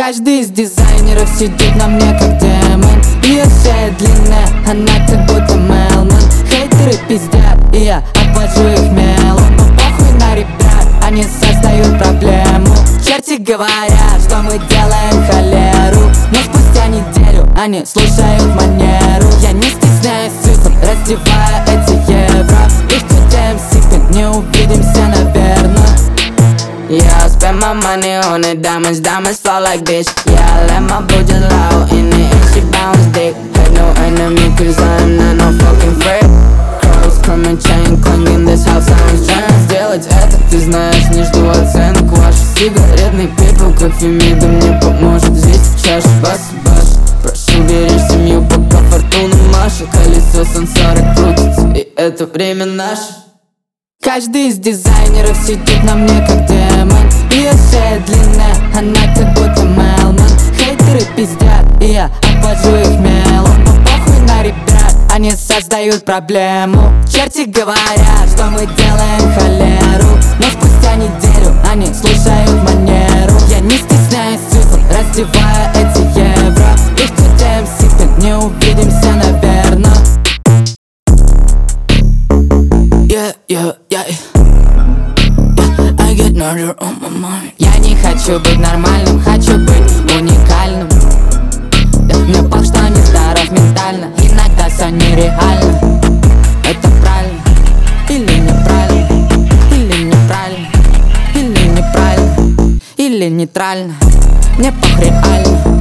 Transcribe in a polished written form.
Каждый из дизайнеров сидит на мне как демон. Ее шея длинная, она как будто Мелман. Хейтеры пиздят, и я обвожу их мелом. Но похуй на ребят, они создают проблему. Черти говорят, что мы делаем холеру, но спустя неделю они слушают манеру. Я не стесняюсь цифр, раздевая эти евро. Их тетя сипит, не увидимся, наверное. Yeah, I spend my money on the diamonds, diamonds fall like bitch. Yeah, I let my boo just loud in it and she bounce dick. Had no enemy cause I'm not no fucking freak. Crows coming, chain clinging, this house sounds drunk. Сделать это, ты знаешь, не жду оценок. Ваш сигаретный пепел, как Фемида мне поможет. Здесь в чаше бас-баш. Прошу, беречь семью, пока фортуна машет. Колесо сансары крутится, и это время наше. Каждый из дизайнеров сидит на мне как демон. Ее шея длинная, она как будто Мелман. Хейтеры пиздят, и я обвожу их мелом. Но похуй на ребят, они создают проблему. Черти говорят, что мы делаем холеру, но спустя неделю они слушают манеру. Я не стесняюсь цифр, раздевая эти евро. Их тетя сипит, не увидимся, наверное. Yeah, I get murder on my mind. Я не хочу быть нормальным, хочу быть уникальным. Мне пох, что не здоров ментально, иногда все нереально. Это правильно или неправильно? Или неправильно? Или неправильно? Или нейтрально? Мне пох реально.